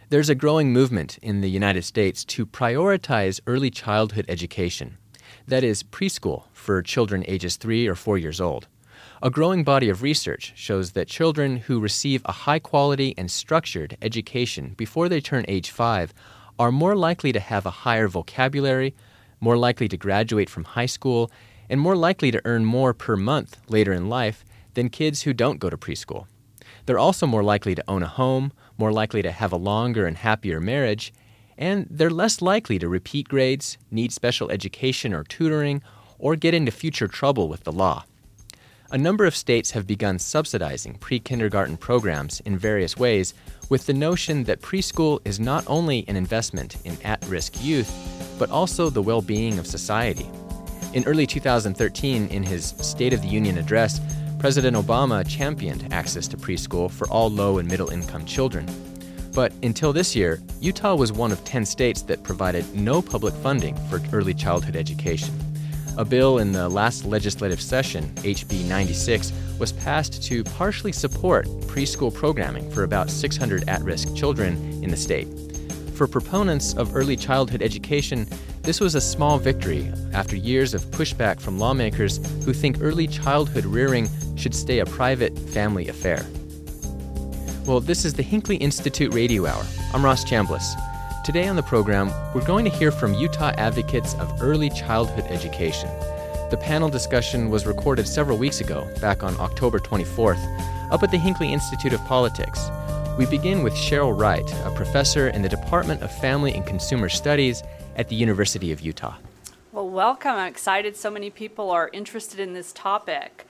There's a growing movement in the United States to prioritize early childhood education. That is, preschool for children ages 3 or 4 years old. A growing body of research shows that children who receive a high-quality and structured education before they turn age 5 are more likely to have a higher vocabulary, more likely to graduate from high school, and more likely to earn more per month later in life than kids who don't go to preschool. They're also more likely to own a home, more likely to have a longer and happier marriage, and they're less likely to repeat grades, need special education or tutoring, or get into future trouble with the law. A number of states have begun subsidizing pre-kindergarten programs in various ways with the notion that preschool is not only an investment in at-risk youth, but also the well-being of society. In early 2013, in his State of the Union address, President Obama championed access to preschool for all low- and middle-income children. But until this year, Utah was one of 10 states that provided no public funding for early childhood education. A bill in the last legislative session, HB 96, was passed to partially support preschool programming for about 600 at-risk children in the state. For proponents of early childhood education, this was a small victory after years of pushback from lawmakers who think early childhood rearing should stay a private family affair. Well, this is the Hinckley Institute Radio Hour. I'm Ross Chambliss. Today on the program, we're going to hear from Utah advocates of early childhood education. The panel discussion was recorded several weeks ago, back on October 24th, up at the Hinckley Institute of Politics. We begin with Cheryl Wright, a professor in the Department of Family and Consumer Studies at the University of Utah. Well, welcome. I'm excited so many people are interested in this topic.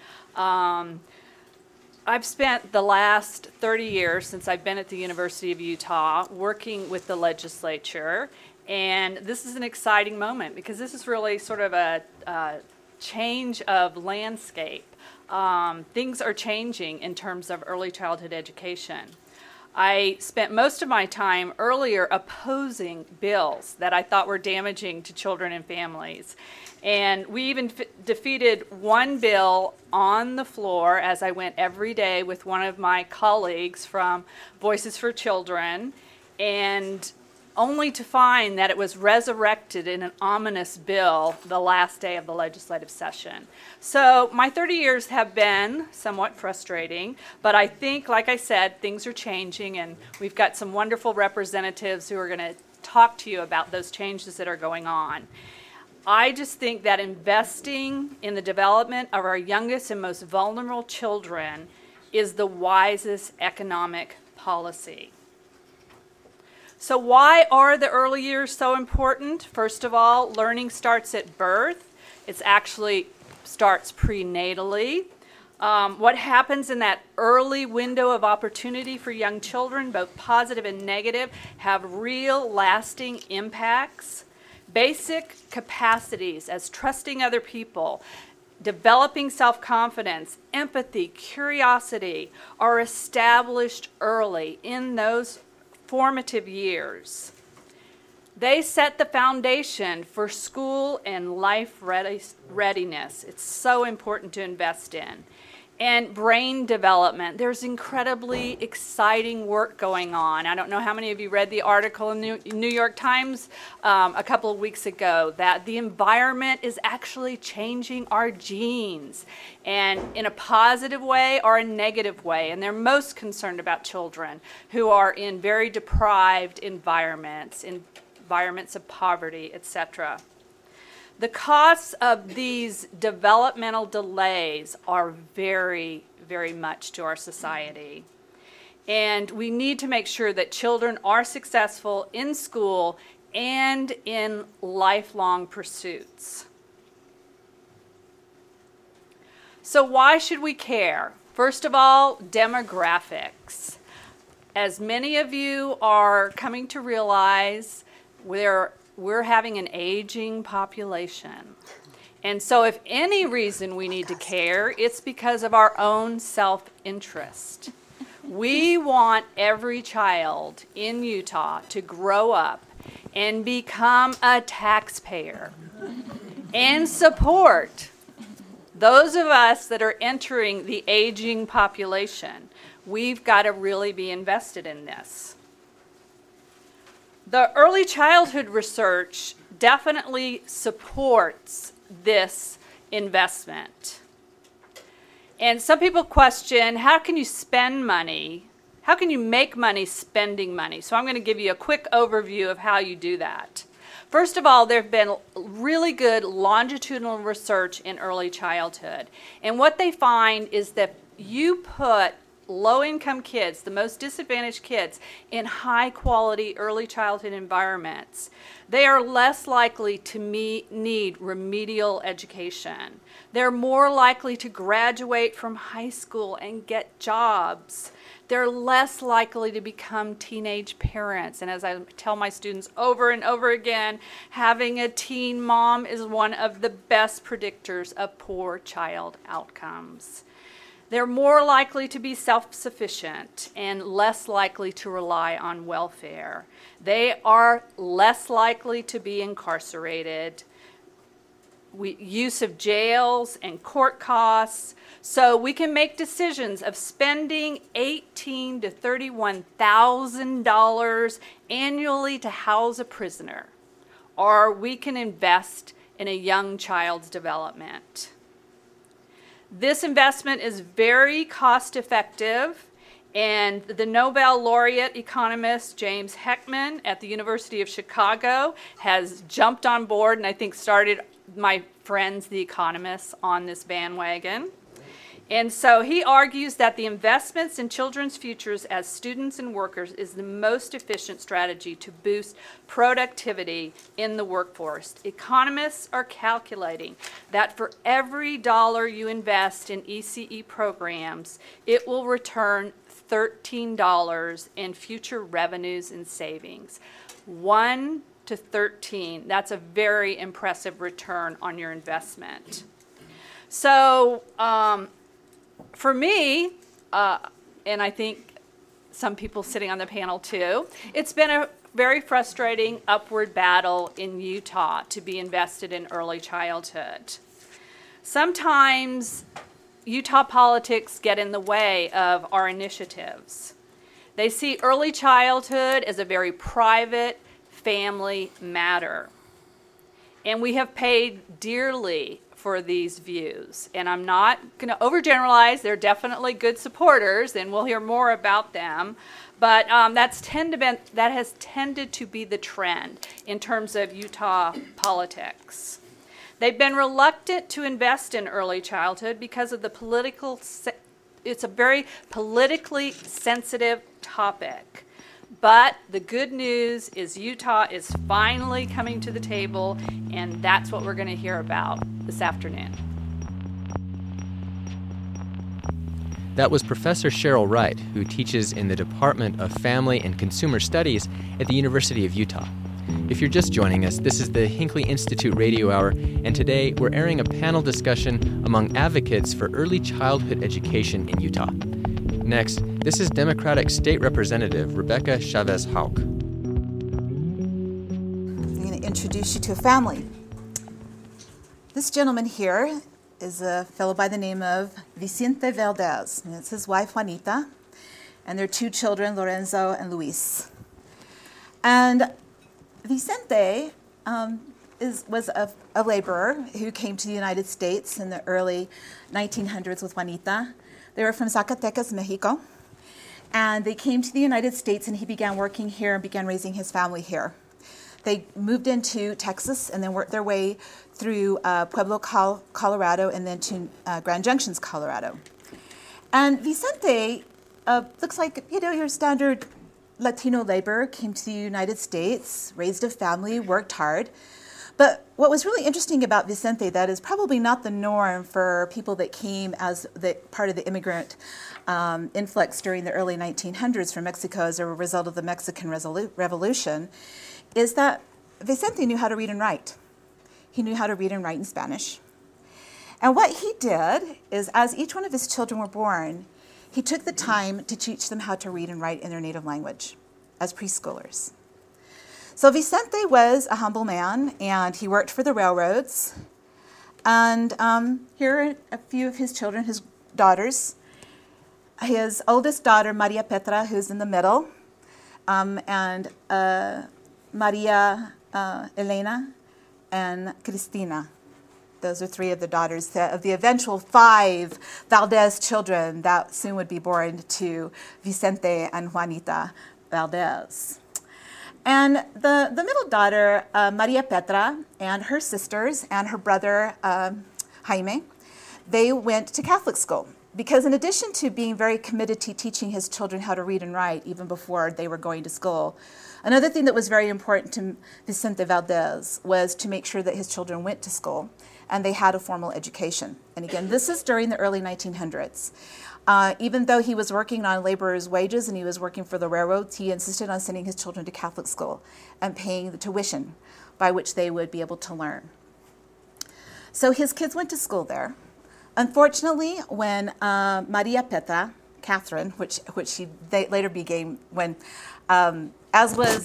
I've spent the last 30 years since I've been at the University of Utah working with the legislature, and this is an exciting moment because this is really sort of a change of landscape. Things are changing in terms of early childhood education. I spent most of my time earlier opposing bills that I thought were damaging to children and families. And we even defeated one bill on the floor as I went every day with one of my colleagues from Voices for Children, and only to find that it was resurrected in an ominous bill the last day of the legislative session. So my 30 years have been somewhat frustrating, but I think, like I said, things are changing, and we've got some wonderful representatives who are going to talk to you about those changes that are going on. I just think that investing in the development of our youngest and most vulnerable children is the wisest economic policy. So why are the early years so important? First of all, learning starts at birth. It actually starts prenatally. What happens in that early window of opportunity for young children, both positive and negative, have real lasting impacts. Basic capacities as trusting other people, developing self-confidence, empathy, curiosity are established early in those formative years. They set the foundation for school and life readiness. It's so important to invest in. And brain development. There's incredibly exciting work going on. I don't know how many of you read the article in the New York Times a couple of weeks ago that the environment is actually changing our genes, and in a positive way or a negative way. And they're most concerned about children who are in very deprived environments of poverty, etc. The costs of these developmental delays are very, very much to our society. And we need to make sure that children are successful in school and in lifelong pursuits. So why should we care? First of all, demographics. As many of you are coming to realize, we're having an aging population. And so if any reason we need to care, it's because of our own self-interest. We want every child in Utah to grow up and become a taxpayer and support those of us that are entering the aging population. We've got to really be invested in this. The early childhood research definitely supports this investment. And some people question, how can you spend money? How can you make money spending money? So I'm going to give you a quick overview of how you do that. First of all, there have been really good longitudinal research in early childhood. And what they find is that you put low-income kids, the most disadvantaged kids, in high-quality early childhood environments, they are less likely to need remedial education. They're more likely to graduate from high school and get jobs. They're less likely to become teenage parents. And as I tell my students over and over again, having a teen mom is one of the best predictors of poor child outcomes. They're more likely to be self-sufficient and less likely to rely on welfare. They are less likely to be incarcerated. Use of jails and court costs. So we can make decisions of spending $18,000 to $31,000 annually to house a prisoner, or we can invest in a young child's development. This investment is very cost effective, and the Nobel laureate economist James Heckman at the University of Chicago has jumped on board and I think started my friends, the economists, on this bandwagon. And so he argues that the investments in children's futures as students and workers is the most efficient strategy to boost productivity in the workforce. Economists are calculating that for every dollar you invest in ECE programs, it will return $13 in future revenues and savings. 1 to 13, that's a very impressive return on your investment. So, for me, and I think some people sitting on the panel too, it's been a very frustrating upward battle in Utah to be invested in early childhood. Sometimes Utah politics get in the way of our initiatives. They see early childhood as a very private family matter. And we have paid dearly for these views. And I'm not going to overgeneralize. They're definitely good supporters, and we'll hear more about them. But that has tended to be the trend in terms of Utah politics. They've been reluctant to invest in early childhood because of it's a very politically sensitive topic. But the good news is Utah is finally coming to the table, and that's what we're going to hear about this afternoon. That was Professor Cheryl Wright, who teaches in the Department of Family and Consumer Studies at the University of Utah. If you're just joining us, this is the Hinckley Institute Radio Hour, and today we're airing a panel discussion among advocates for early childhood education in Utah. Next, this is Democratic State Representative Rebecca Chavez-Houck. I'm going to introduce you to a family. This gentleman here is a fellow by the name of Vicente Valdez, and it's his wife Juanita, and their two children, Lorenzo and Luis. And Vicente was a laborer who came to the United States in the early 1900s with Juanita. They were from Zacatecas, Mexico, and they came to the United States, and he began working here and began raising his family here. They moved into Texas and then worked their way through Pueblo, Colorado, and then to Grand Junctions, Colorado. And Vicente looks like, your standard Latino laborer, came to the United States, raised a family, worked hard. But what was really interesting about Vicente, that is probably not the norm for people that came as part of the immigrant influx during the early 1900s from Mexico as a result of the Mexican Revolution, is that Vicente knew how to read and write. He knew how to read and write in Spanish. And what he did is, as each one of his children were born, he took the time to teach them how to read and write in their native language as preschoolers. So Vicente was a humble man, and he worked for the railroads. And here are a few of his children, his daughters. His oldest daughter, Maria Petra, who's in the middle, and Maria Elena, and Cristina. Those are three of the daughters of the eventual 5 Valdez children that soon would be born to Vicente and Juanita Valdez. And the middle daughter, Maria Petra, and her sisters and her brother, Jaime, they went to Catholic school. Because in addition to being very committed to teaching his children how to read and write even before they were going to school, another thing that was very important to Vicente Valdez was to make sure that his children went to school and they had a formal education. And again, this is during the early 1900s. Even though he was working on laborers' wages and he was working for the railroads, he insisted on sending his children to Catholic school and paying the tuition by which they would be able to learn. So his kids went to school there. Unfortunately, when Maria Petra, Catherine, which she later became, when as was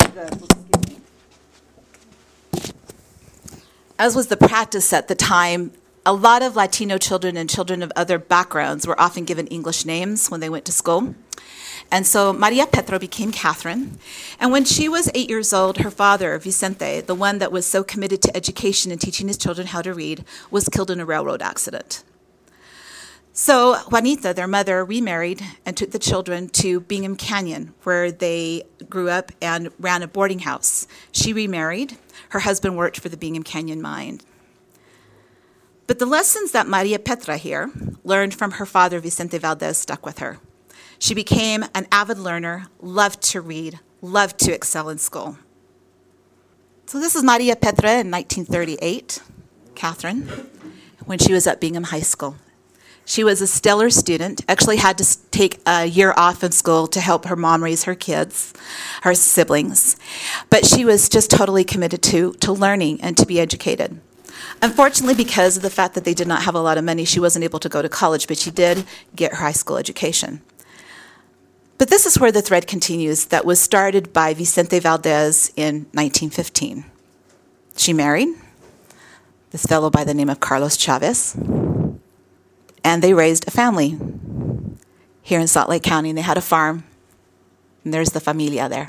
the practice at the time, a lot of Latino children and children of other backgrounds were often given English names when they went to school. And so Maria Petra became Catherine. And when she was 8 years old, her father, Vicente, the one that was so committed to education and teaching his children how to read, was killed in a railroad accident. So Juanita, their mother, remarried and took the children to Bingham Canyon, where they grew up and ran a boarding house. She remarried. Her husband worked for the Bingham Canyon mine. But the lessons that Maria Petra here learned from her father, Vicente Valdez, stuck with her. She became an avid learner, loved to read, loved to excel in school. So this is Maria Petra in 1938, Catherine, when she was at Bingham High School. She was a stellar student, actually had to take a year off in school to help her mom raise her kids, her siblings. But she was just totally committed to learning and to be educated. Unfortunately, because of the fact that they did not have a lot of money, she wasn't able to go to college, but she did get her high school education. But this is where the thread continues that was started by Vicente Valdez in 1915. She married this fellow by the name of Carlos Chavez, and they raised a family here in Salt Lake County. And they had a farm, and there's the familia there.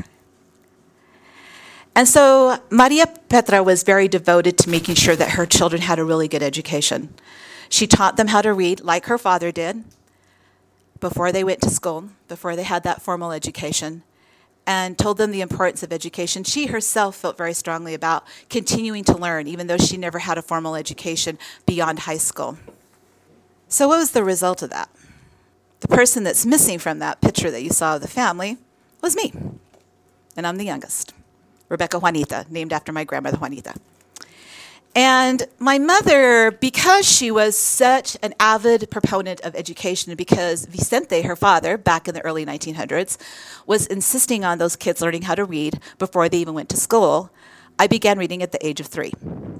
And so Maria Petra was very devoted to making sure that her children had a really good education. She taught them how to read like her father did before they went to school, before they had that formal education, and told them the importance of education. She herself felt very strongly about continuing to learn, even though she never had a formal education beyond high school. So what was the result of that? The person that's missing from that picture that you saw of the family was me, and I'm the youngest. Rebecca Juanita, named after my grandmother Juanita. And my mother, because she was such an avid proponent of education, and because Vicente, her father, back in the early 1900s, was insisting on those kids learning how to read before they even went to school, I began reading at the age of 3.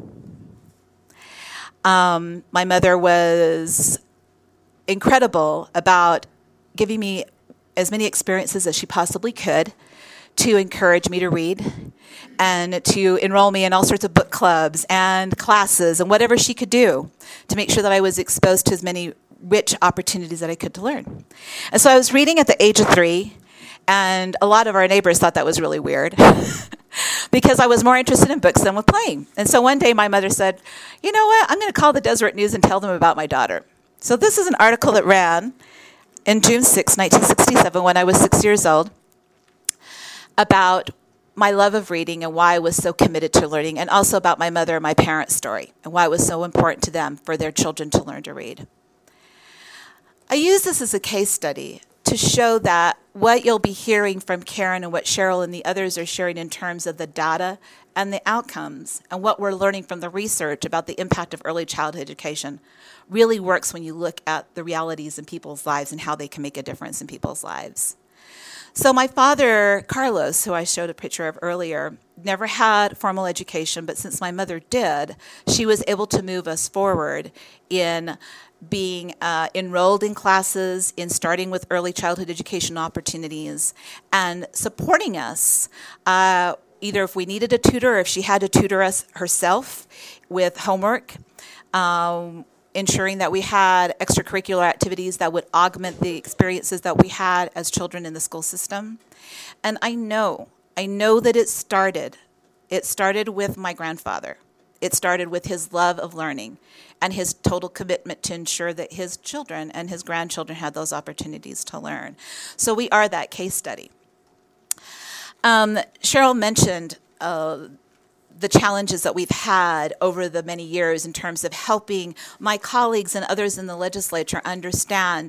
My mother was incredible about giving me as many experiences as she possibly could to encourage me to read and to enroll me in all sorts of book clubs and classes and whatever she could do to make sure that I was exposed to as many rich opportunities that I could to learn. And so I was reading at the age of 3, and a lot of our neighbors thought that was really weird because I was more interested in books than with playing. And so one day my mother said, you know what, I'm going to call the Deseret News and tell them about my daughter. So this is an article that ran in June 6, 1967, when I was 6 years old, about my love of reading and why I was so committed to learning, and also about my mother and my parents' story and why it was so important to them for their children to learn to read. I use this as a case study to show that what you'll be hearing from Karen and what Cheryl and the others are sharing in terms of the data and the outcomes and what we're learning from the research about the impact of early childhood education really works when you look at the realities in people's lives and how they can make a difference in people's lives. So my father, Carlos, who I showed a picture of earlier, never had formal education, but since my mother did, she was able to move us forward in being enrolled in classes, in starting with early childhood education opportunities, and supporting us, either if we needed a tutor or if she had to tutor us herself with homework, ensuring that we had extracurricular activities that would augment the experiences that we had as children in the school system. And I know that it started It started with my grandfather. It started with his love of learning and his total commitment to ensure that his children and his grandchildren had those opportunities to learn. So we are that case study. Cheryl mentioned the challenges that we've had over the many years in terms of helping my colleagues and others in the legislature understand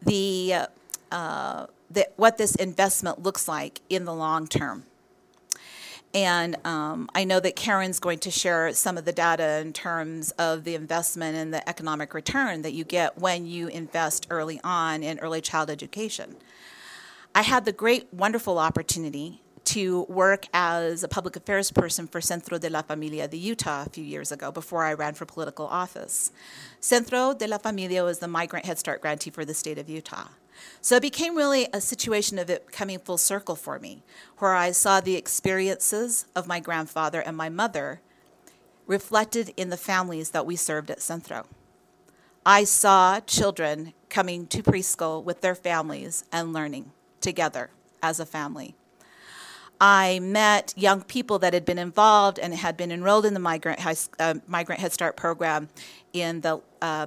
what this investment looks like in the long term. And I know that Karen's going to share some of the data in terms of the investment and the economic return that you get when you invest early on in early child education. I had the great, wonderful opportunity to work as a public affairs person for Centro de la Familia de Utah a few years ago before I ran for political office. Centro de la Familia was the Migrant Head Start grantee for the state of Utah. So it became really a situation of it coming full circle for me, where I saw the experiences of my grandfather and my mother reflected in the families that we served at Centro. I saw children coming to preschool with their families and learning together as a family. I met young people that had been involved and had been enrolled in the Migrant Head Start program in the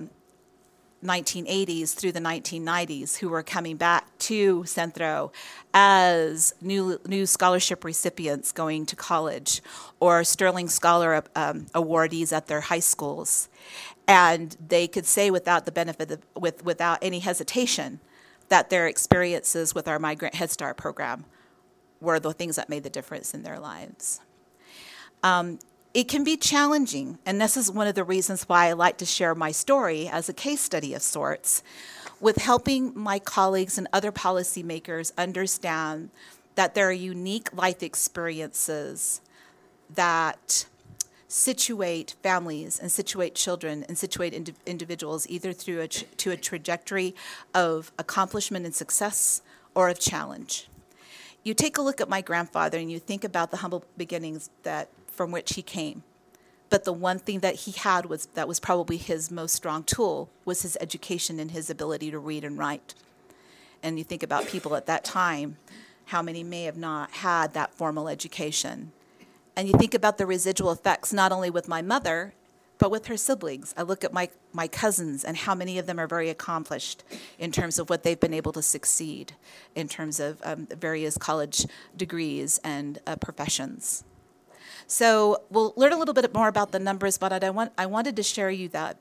1980s through the 1990s who were coming back to Centro as new scholarship recipients going to college or Sterling Scholar awardees at their high schools. And they could say without the benefit without any hesitation that their experiences with our Migrant Head Start program were the things that made the difference in their lives. It can be challenging, and this is one of the reasons why I like to share my story as a case study of sorts, with helping my colleagues and other policymakers understand that there are unique life experiences that situate families and situate children and situate individuals either through to a trajectory of accomplishment and success or of challenge. You take a look at my grandfather and you think about the humble beginnings from which he came. But the one thing that he had that was probably his most strong tool was his education and his ability to read and write. And you think about people at that time, how many may have not had that formal education. And you think about the residual effects, not only with my mother, but with her siblings. I look at my cousins and how many of them are very accomplished in terms of what they've been able to succeed in terms of various college degrees and professions. So we'll learn a little bit more about the numbers, but I wanted to share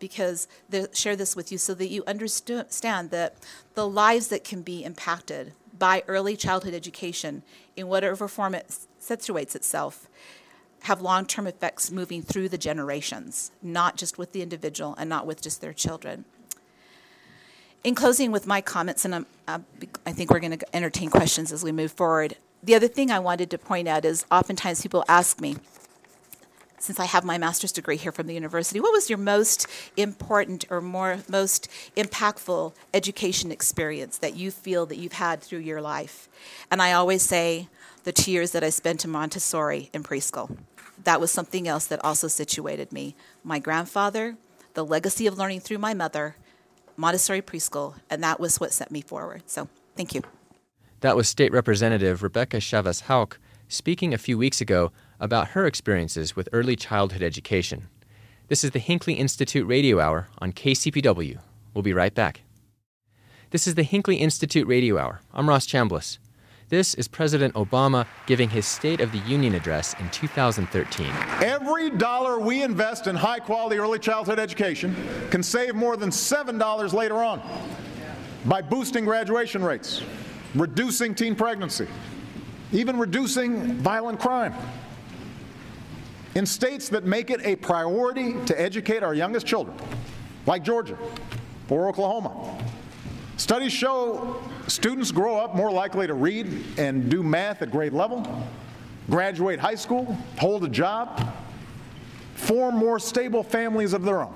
this with you so that you understand that the lives that can be impacted by early childhood education in whatever form it situates itself have long-term effects moving through the generations, not just with the individual and not with just their children. In closing with my comments, and I think we're going to entertain questions as we move forward, the other thing I wanted to point out is oftentimes people ask me, since I have my master's degree here from the university, what was your most important or most impactful education experience that you feel that you've had through your life? And I always say the 2 years that I spent in Montessori in preschool. That was something else that also situated me. My grandfather, the legacy of learning through my mother, Montessori preschool, and that was what set me forward. So thank you. That was State Representative Rebecca Chavez Houck speaking a few weeks ago about her experiences with early childhood education. This is the Hinckley Institute Radio Hour on KCPW. We'll be right back. This is the Hinckley Institute Radio Hour. I'm Ross Chambliss. This is President Obama giving his State of the Union address in 2013. Every dollar we invest in high-quality early childhood education can save more than $7 later on by boosting graduation rates, reducing teen pregnancy, even reducing violent crime. In states that make it a priority to educate our youngest children, like Georgia or Oklahoma, studies show students grow up more likely to read and do math at grade level, graduate high school, hold a job, form more stable families of their own.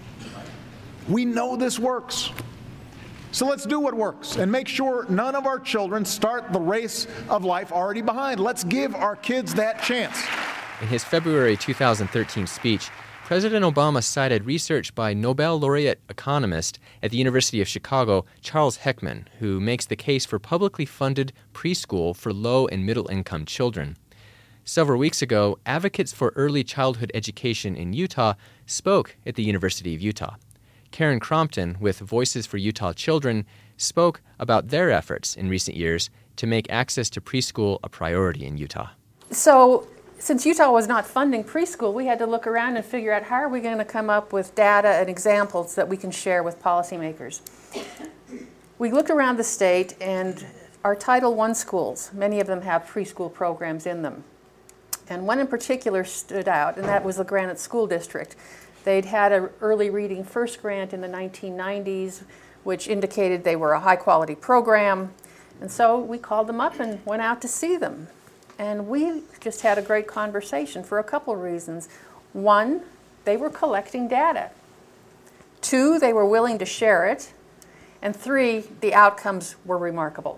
We know this works. So let's do what works and make sure none of our children start the race of life already behind. Let's give our kids that chance. In his February 2013 speech, President Obama cited research by Nobel laureate economist at the University of Chicago, Charles Heckman, who makes the case for publicly funded preschool for low and middle income children. Several weeks ago, advocates for early childhood education in Utah spoke at the University of Utah. Karen Crompton, with Voices for Utah Children, spoke about their efforts in recent years to make access to preschool a priority in Utah. So, since Utah was not funding preschool, we had to look around and figure out how are we going to come up with data and examples that we can share with policymakers. We looked around the state, and our Title I schools, many of them have preschool programs in them. And one in particular stood out, and that was the Granite School District. They'd had an early reading first grant in the 1990s, which indicated they were a high-quality program. And so we called them up and went out to see them. And we just had a great conversation for a couple of reasons. One, they were collecting data. Two, they were willing to share it. And three, the outcomes were remarkable.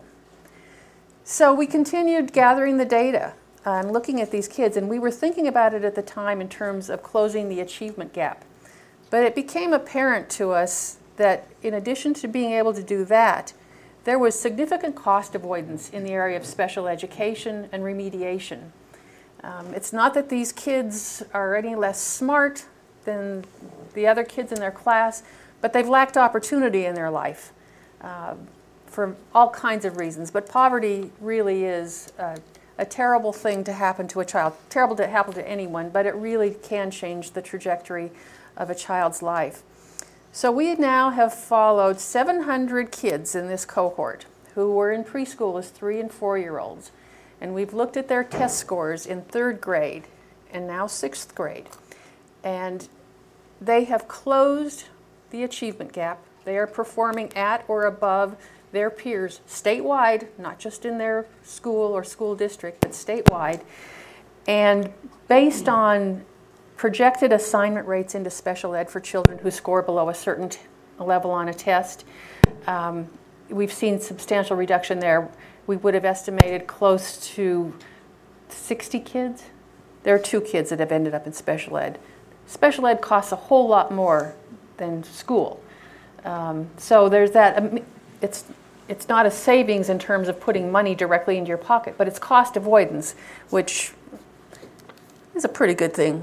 So we continued gathering the data and looking at these kids, and we were thinking about it at the time in terms of closing the achievement gap. But it became apparent to us that in addition to being able to do that, there was significant cost avoidance in the area of special education and remediation. It's not that these kids are any less smart than the other kids in their class, but they've lacked opportunity in their life for all kinds of reasons. But poverty really is a terrible thing to happen to a child, terrible to happen to anyone, but it really can change the trajectory of a child's life. So we now have followed 700 kids in this cohort who were in preschool as 3- and 4-year-olds. And we've looked at their test scores in 3rd grade and now 6th grade. And they have closed the achievement gap. They are performing at or above their peers statewide, not just in their school or school district, but statewide. And based on projected assignment rates into special ed for children who score below a certain level on a test, we've seen substantial reduction there. We would have estimated close to 60 kids. There are 2 kids that have ended up in special ed. Special ed costs a whole lot more than school. So there's that. It's not a savings in terms of putting money directly into your pocket, but it's cost avoidance, which is a pretty good thing.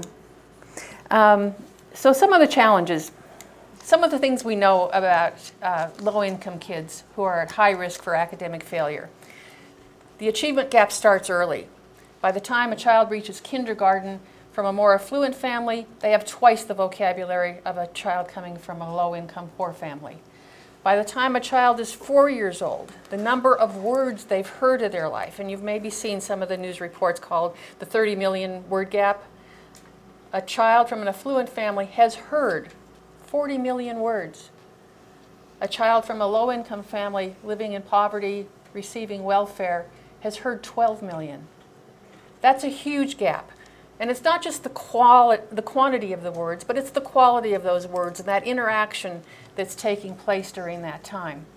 So some of the challenges, some of the things we know about low-income kids who are at high risk for academic failure. The achievement gap starts early. By the time a child reaches kindergarten from a more affluent family, they have twice the vocabulary of a child coming from a low-income poor family. By the time a child is 4 years old, the number of words they've heard in their life, and you've maybe seen some of the news reports called the 30 million word gap. A child from an affluent family has heard 40 million words. A child from a low-income family living in poverty, receiving welfare, has heard 12 million. That's a huge gap. And it's not just the quantity of the words, but it's the quality of those words and that interaction that's taking place during that time.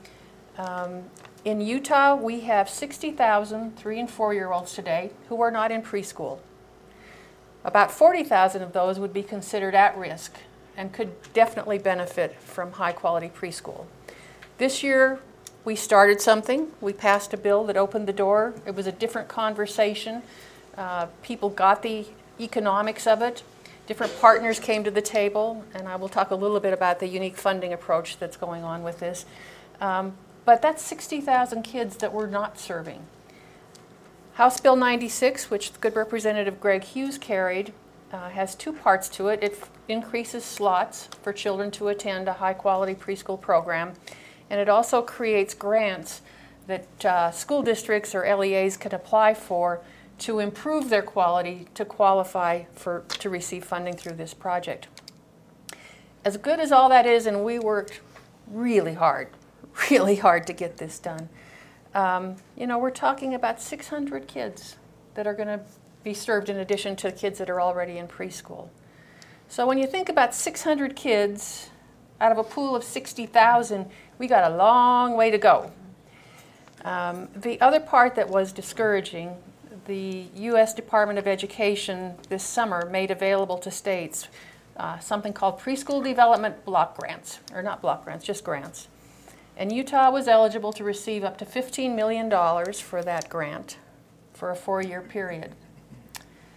In Utah, we have 60,000 3- and 4-year-olds today who are not in preschool. About 40,000 of those would be considered at risk and could definitely benefit from high-quality preschool. This year, we started something. We passed a bill that opened the door. It was a different conversation. People got the economics of it. Different partners came to the table, and I will talk a little bit about the unique funding approach that's going on with this. But that's 60,000 kids that we're not serving. House Bill 96, which Good Representative Greg Hughes carried, has 2 parts to it. It increases slots for children to attend a high-quality preschool program, and it also creates grants that school districts or LEAs can apply for to improve their quality to qualify to receive funding through this project. As good as all that is, and we worked really hard to get this done, we're talking about 600 kids that are going to be served in addition to kids that are already in preschool. So when you think about 600 kids out of a pool of 60,000, we got a long way to go. The other part that was discouraging, the U.S. Department of Education this summer made available to states something called preschool development block grants, or not block grants, just grants. And Utah was eligible to receive up to $15 million for that grant for a 4-year period.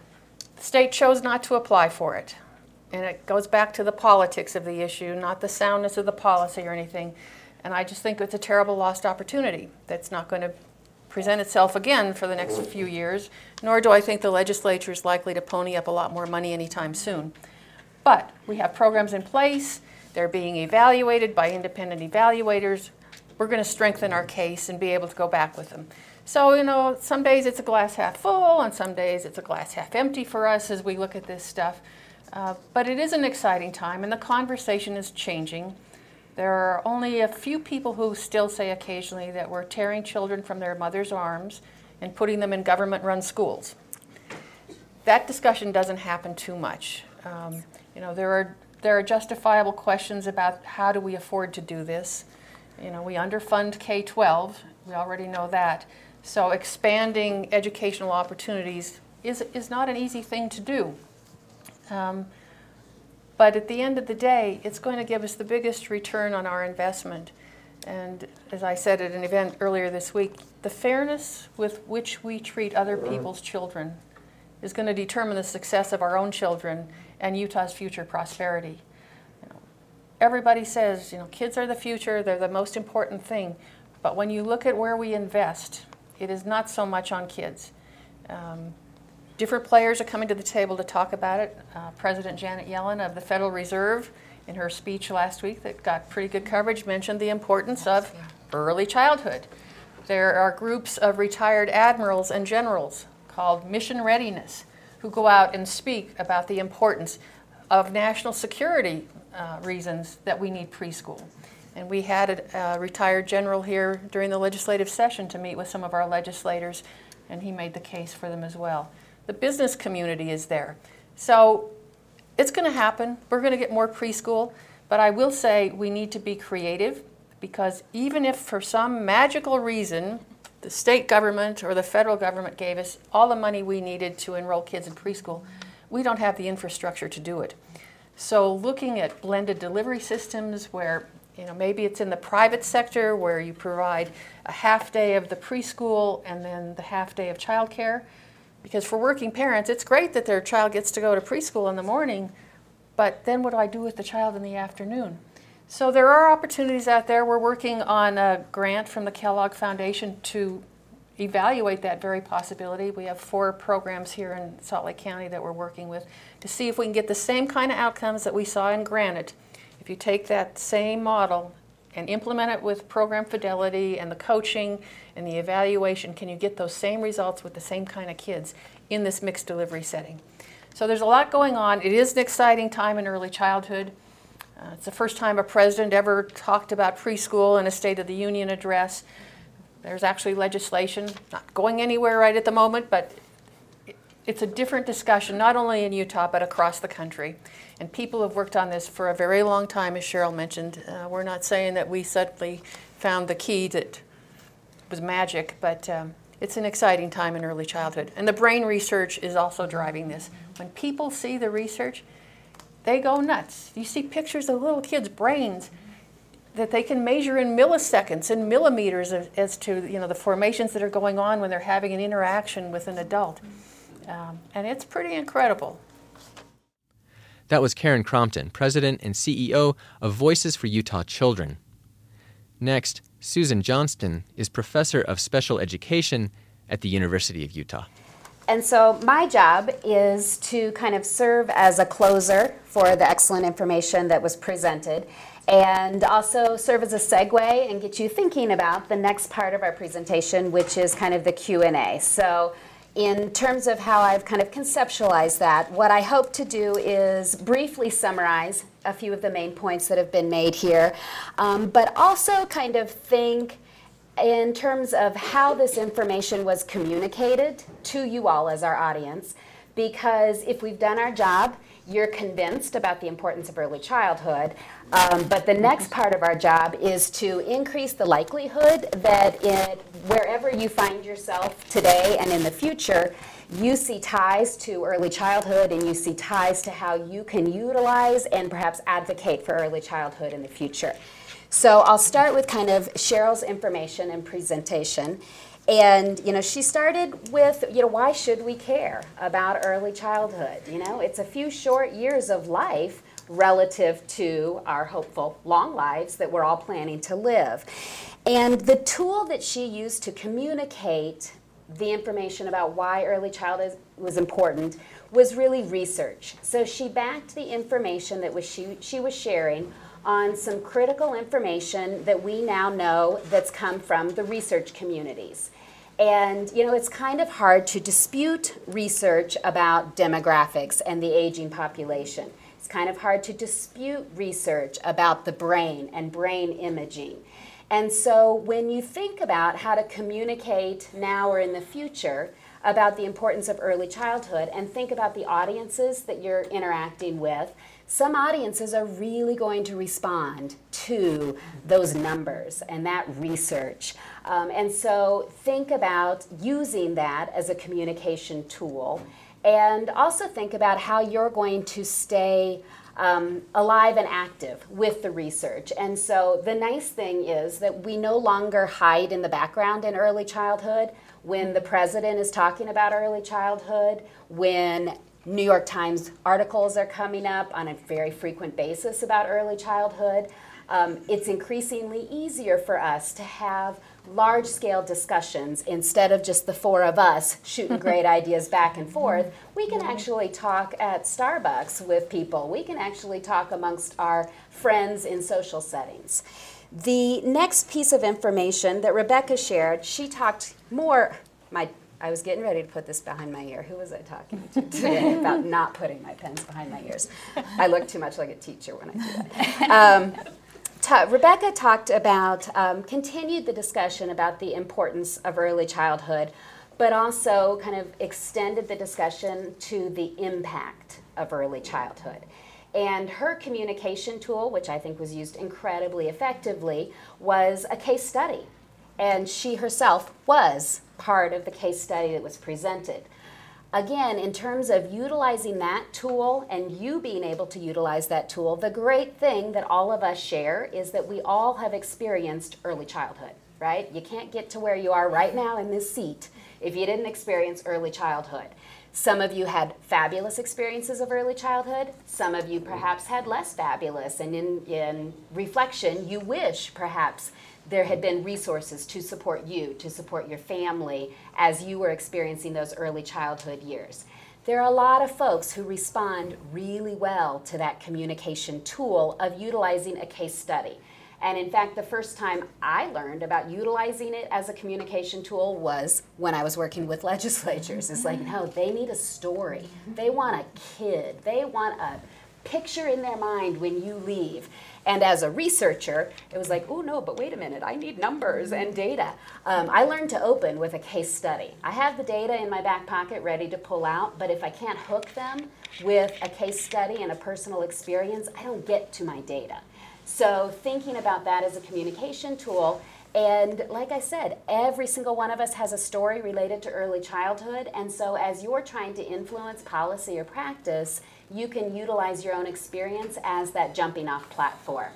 The state chose not to apply for it. And it goes back to the politics of the issue, not the soundness of the policy or anything. And I just think it's a terrible lost opportunity that's not going to present itself again for the next few years, nor do I think the legislature is likely to pony up a lot more money anytime soon. But we have programs in place. They're being evaluated by independent evaluators. We're going to strengthen our case and be able to go back with them. So, you know, some days it's a glass half full, and some days it's a glass half empty for us as we look at this stuff. But it is an exciting time, and the conversation is changing. There are only a few people who still say occasionally that we're tearing children from their mother's arms and putting them in government-run schools. That discussion doesn't happen too much. You know, there are justifiable questions about how do we afford to do this. You know, we underfund K-12. We already know that. So expanding educational opportunities is not an easy thing to do. But at the end of the day, it's going to give us the biggest return on our investment. And as I said at an event earlier this week, the fairness with which we treat other people's children is going to determine the success of our own children and Utah's future prosperity. You know, everybody says, you know, kids are the future, they're the most important thing. But when you look at where we invest, it is not so much on kids. Different players are coming to the table to talk about it. President Janet Yellen of the Federal Reserve, in her speech last week that got pretty good coverage, mentioned the importance of early childhood. There are groups of retired admirals and generals called Mission Readiness who go out and speak about the importance of national security reasons that we need preschool. And we had a retired general here during the legislative session to meet with some of our legislators, and he made the case for them as well. The business community is there. So it's going to happen. We're going to get more preschool, but I will say we need to be creative, because even if for some magical reason the state government or the federal government gave us all the money we needed to enroll kids in preschool, we don't have the infrastructure to do it. So looking at blended delivery systems where, you know, maybe it's in the private sector where you provide a half day of the preschool and then the half day of childcare. Because for working parents, it's great that their child gets to go to preschool in the morning, but then what do I do with the child in the afternoon? So there are opportunities out there. We're working on a grant from the Kellogg Foundation to evaluate that very possibility. We have 4 programs here in Salt Lake County that we're working with to see if we can get the same kind of outcomes that we saw in Granite. If you take that same model and implement it with program fidelity and the coaching and the evaluation, can you get those same results with the same kind of kids in this mixed delivery setting? So there's a lot going on. It is an exciting time in early childhood. It's the first time a president ever talked about preschool in a State of the Union address. There's actually legislation, not going anywhere right at the moment, but it's a different discussion, not only in Utah, but across the country. And people have worked on this for a very long time, as Cheryl mentioned. We're not saying that we suddenly found the key that was magic, but it's an exciting time in early childhood. And the brain research is also driving this. When people see the research, they go nuts. You see pictures of little kids' brains that they can measure in milliseconds and millimeters as to, you know, the formations that are going on when they're having an interaction with an adult. And it's pretty incredible. That was Karen Crompton, President and CEO of Voices for Utah Children. Next, Susan Johnston is Professor of Special Education at the University of Utah. And so my job is to kind of serve as a closer for the excellent information that was presented, and also serve as a segue and get you thinking about the next part of our presentation, which is kind of the Q&A. So in terms of how I've kind of conceptualized that, what I hope to do is briefly summarize a few of the main points that have been made here, but also kind of think in terms of how this information was communicated to you all as our audience, because if we've done our job, you're convinced about the importance of early childhood, but the next part of our job is to increase the likelihood that wherever you find yourself today and in the future, you see ties to early childhood and you see ties to how you can utilize and perhaps advocate for early childhood in the future. So I'll start with kind of Cheryl's information and presentation. And, she started with, why should we care about early childhood? It's a few short years of life relative to our hopeful long lives that we're all planning to live. And the tool that she used to communicate the information about why early childhood was important was really research. So she backed the information that she was sharing on some critical information that we now know that's come from the research communities. And, it's kind of hard to dispute research about demographics and the aging population. It's kind of hard to dispute research about the brain and brain imaging. And so when you think about how to communicate now or in the future about the importance of early childhood and think about the audiences that you're interacting with, some audiences are really going to respond to those numbers and that research. And so think about using that as a communication tool, and also think about how you're going to stay alive and active with the research. And so the nice thing is that we no longer hide in the background in early childhood. When the president is talking about early childhood, when New York Times articles are coming up on a very frequent basis about early childhood, it's increasingly easier for us to have large-scale discussions instead of just the four of us shooting great ideas back and forth. We can actually talk at Starbucks with people. We can actually talk amongst our friends in social settings. The next piece of information that Rebecca shared, she talked more, I was getting ready to put this behind my ear. Who was I talking to today about not putting my pens behind my ears? I look too much like a teacher when I do that. Rebecca talked about, continued the discussion about the importance of early childhood, but also kind of extended the discussion to the impact of early childhood. And her communication tool, which I think was used incredibly effectively, was a case study. And she herself was part of the case study that was presented. Again, in terms of utilizing that tool and you being able to utilize that tool, the great thing that all of us share is that we all have experienced early childhood, right? You can't get to where you are right now in this seat if you didn't experience early childhood. Some of you had fabulous experiences of early childhood. Some of you perhaps had less fabulous. And in reflection, you wish perhaps there had been resources to support you, to support your family as you were experiencing those early childhood years. There are a lot of folks who respond really well to that communication tool of utilizing a case study. And in fact, the first time I learned about utilizing it as a communication tool was when I was working with legislatures. It's like, no, they need a story. They want a kid. They want a picture in their mind when you leave. And as a researcher, it was like, oh no, but wait a minute, I need numbers and data. I learned to open with a case study. I have the data in my back pocket ready to pull out, but if I can't hook them with a case study and a personal experience, I don't get to my data. So thinking about that as a communication tool, and like I said, every single one of us has a story related to early childhood, and so as you're trying to influence policy or practice, you can utilize your own experience as that jumping off platform.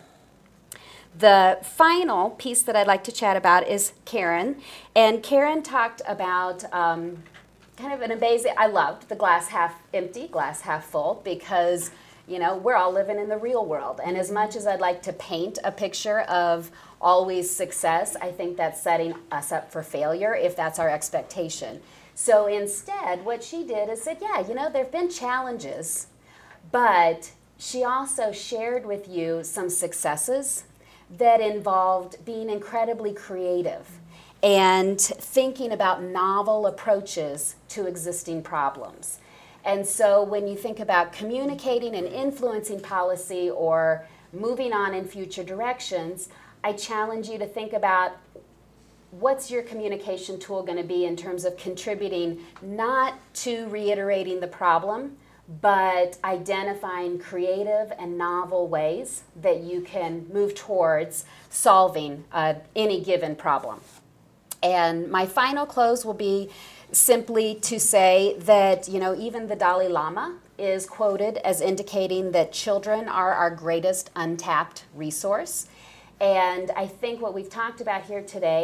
The final piece that I'd like to chat about is Karen, and Karen talked about kind of an amazing, I loved the glass half empty, glass half full, because we're all living in the real world. And as much as I'd like to paint a picture of always success, I think that's setting us up for failure if that's our expectation. So instead, what she did is said, yeah, there have been challenges, but she also shared with you some successes that involved being incredibly creative and thinking about novel approaches to existing problems. And so when you think about communicating and influencing policy or moving on in future directions, I challenge you to think about what's your communication tool going to be in terms of contributing not to reiterating the problem, but identifying creative and novel ways that you can move towards solving any given problem. And my final close will be simply to say that, even the Dalai Lama is quoted as indicating that children are our greatest untapped resource. And I think what we've talked about here today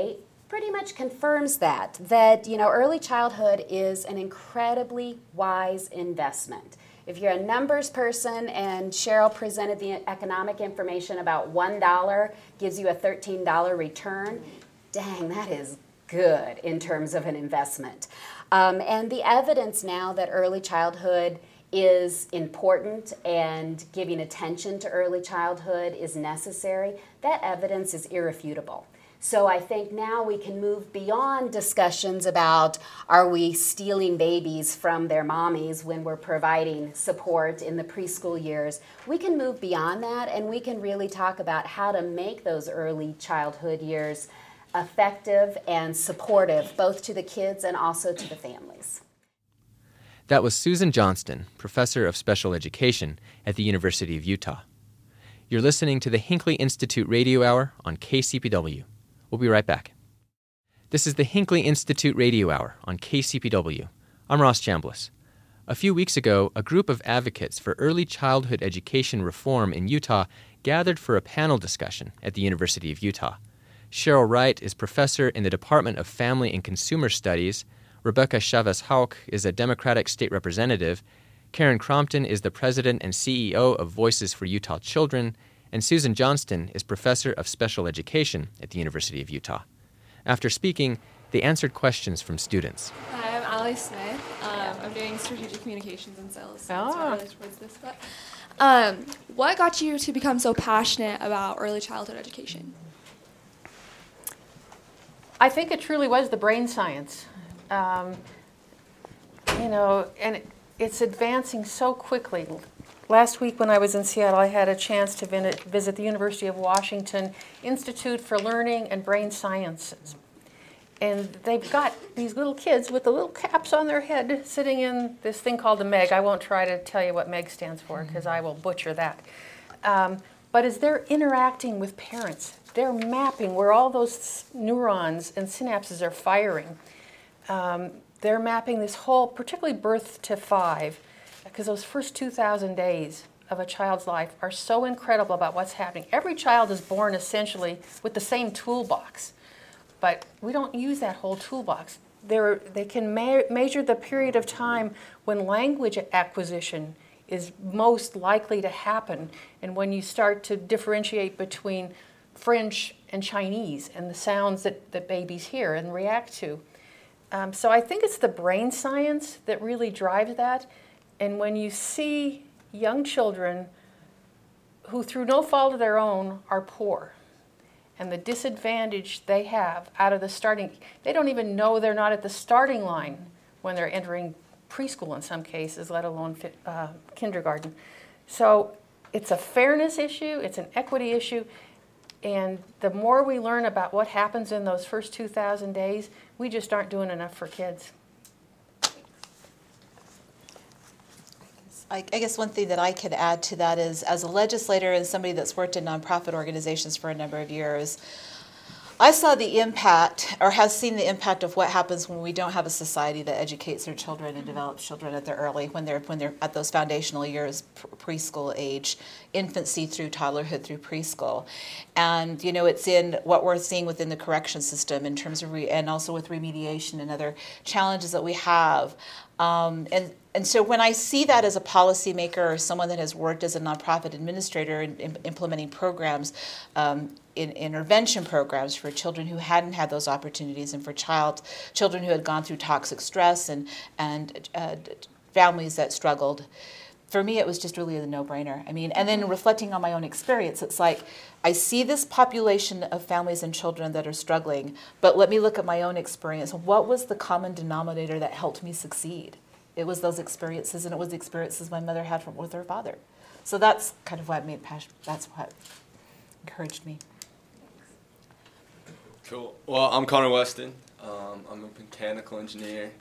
pretty much confirms that early childhood is an incredibly wise investment. If you're a numbers person and Cheryl presented the economic information about $1 gives you a $13 return, dang, that is good in terms of an investment. And the evidence now that early childhood is important and giving attention to early childhood is necessary, that evidence is irrefutable. So I think now we can move beyond discussions about are we stealing babies from their mommies when we're providing support in the preschool years. We can move beyond that, and we can really talk about how to make those early childhood years effective and supportive, both to the kids and also to the families. That was Susan Johnston, professor of special education at the University of Utah. You're listening to the Hinckley Institute Radio Hour on KCPW. We'll be right back. This is the Hinckley Institute Radio Hour on KCPW. I'm Ross Chambliss. A few weeks ago, a group of advocates for early childhood education reform in Utah gathered for a panel discussion at the University of Utah. Cheryl Wright is professor in the Department of Family and Consumer Studies. Rebecca Chavez-Hauk is a Democratic state representative. Karen Crompton is the president and CEO of Voices for Utah Children. And Susan Johnston is professor of special education at the University of Utah. After speaking, they answered questions from students. Hi, I'm Allie Smith. I'm doing strategic communications and sales. So it's not really towards this, but what got you to become so passionate about early childhood education? I think it truly was the brain science. And it's advancing so quickly. Last week when I was in Seattle, I had a chance to visit the University of Washington Institute for Learning and Brain Sciences. And they've got these little kids with the little caps on their head sitting in this thing called the MEG. I won't try to tell you what MEG stands for because I will butcher that. But as they're interacting with parents, they're mapping where all those neurons and synapses are firing. They're mapping this whole, particularly birth to 5, because those first 2,000 days of a child's life are so incredible about what's happening. Every child is born essentially with the same toolbox, but we don't use that whole toolbox. They can measure the period of time when language acquisition is most likely to happen, and when you start to differentiate between French and Chinese and the sounds that babies hear and react to. So I think it's the brain science that really drives that. And when you see young children who, through no fault of their own, are poor, and the disadvantage they have out of the starting, they don't even know they're not at the starting line when they're entering preschool in some cases, let alone kindergarten. So it's a fairness issue, it's an equity issue, and the more we learn about what happens in those first 2,000 days, we just aren't doing enough for kids. I guess one thing that I could add to that is, as a legislator and somebody that's worked in nonprofit organizations for a number of years, I saw the impact, or have seen the impact of what happens when we don't have a society that educates their children and develops children at when they're at those foundational years, preschool age, infancy through toddlerhood through preschool. And it's in what we're seeing within the correction system in terms of and also with remediation and other challenges that we have. And so when I see that as a policymaker or someone that has worked as a nonprofit administrator in implementing programs, in intervention programs for children who hadn't had those opportunities, and for children who had gone through toxic stress and families that struggled, for me it was just really a no-brainer. I mean, and then reflecting on my own experience, it's like I see this population of families and children that are struggling, but let me look at my own experience. What was the common denominator that helped me succeed? It was those experiences, and it was the experiences my mother had with her father. So that's kind of what that's what encouraged me. Cool. Well, I'm Connor Weston. I'm a mechanical engineer.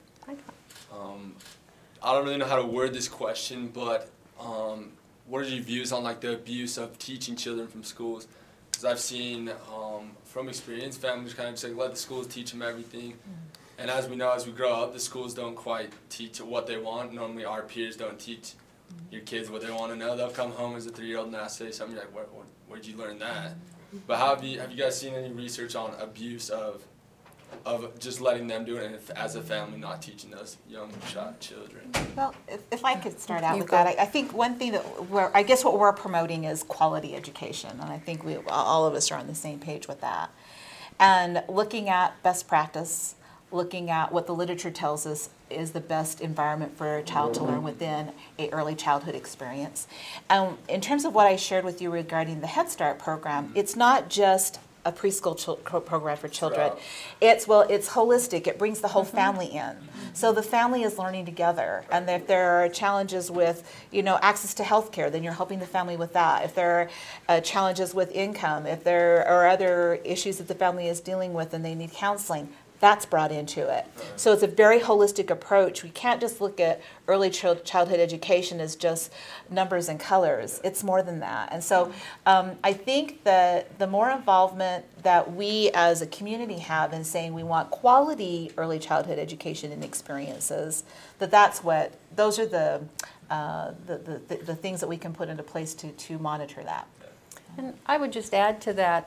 I don't really know how to word this question, but what are your views on the abuse of teaching children from schools? Because I've seen from experience, families kind of just let the schools teach them everything. And as we know, as we grow up, the schools don't quite teach what they want. Normally, our peers don't teach your kids what they want to know. They'll come home as a 3-year-old and ask say something like, where'd you learn that? But have you guys seen any research on abuse of of just letting them do it, and as a family not teaching those young children? Well, if I could start out with that, I think one thing that I guess what we're promoting is quality education, and I think all of us are on the same page with that. And looking at best practice, looking at what the literature tells us is the best environment for a child to learn within a early childhood experience. In terms of what I shared with you regarding the Head Start program, it's not just a preschool program for children. It's holistic. It brings the whole family in. So the family is learning together. And if there are challenges with, access to health care, then you're helping the family with that. If there are challenges with income, if there are other issues that the family is dealing with and they need counseling, that's brought into it. So it's a very holistic approach. We can't just look at early childhood education as just numbers and colors. It's more than that. And so I think that the more involvement that we as a community have in saying we want quality early childhood education and experiences, those are the things that we can put into place to monitor that. And I would just add to that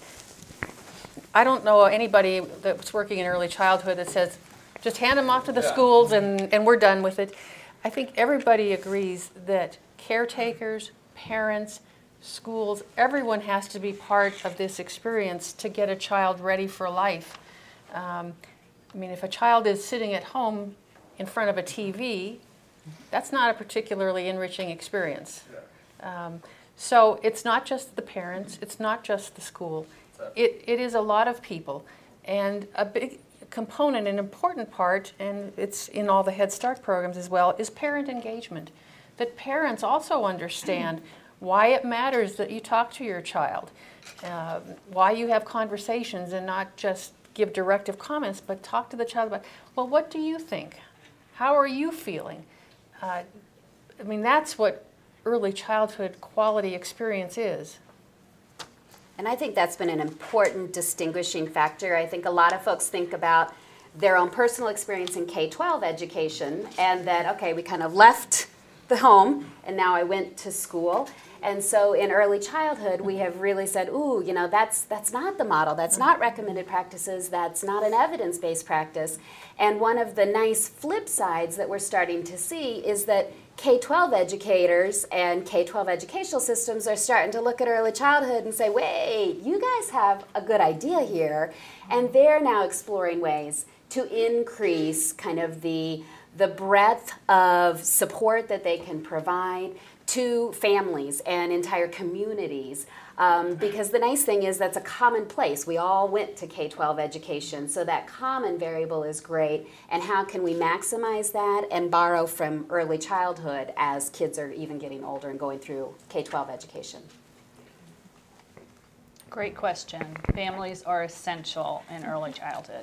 I don't know anybody that's working in early childhood that says, just hand them off to the schools and we're done with it. I think everybody agrees that caretakers, parents, schools, everyone has to be part of this experience to get a child ready for life. If a child is sitting at home in front of a TV, that's not a particularly enriching experience. So it's not just the parents, it's not just the school. It is a lot of people, and a big component, an important part, and it's in all the Head Start programs as well, is parent engagement. That parents also understand why it matters that you talk to your child, why you have conversations and not just give directive comments, but talk to the child about, well, what do you think? How are you feeling? That's what early childhood quality experience is. And I think that's been an important distinguishing factor. I think a lot of folks think about their own personal experience in K-12 education and that, okay, we kind of left the home and now I went to school. And so in early childhood, we have really said, ooh, that's not the model. That's not recommended practices. That's not an evidence-based practice. And one of the nice flip sides that we're starting to see is that K-12 educators and K-12 educational systems are starting to look at early childhood and say, wait, you guys have a good idea here. And they're now exploring ways to increase kind of the breadth of support that they can provide to families and entire communities. Because the nice thing is that's a common place. We all went to K-12 education, so that common variable is great. And how can we maximize that and borrow from early childhood as kids are even getting older and going through K-12 education? Great question. Families are essential in early childhood.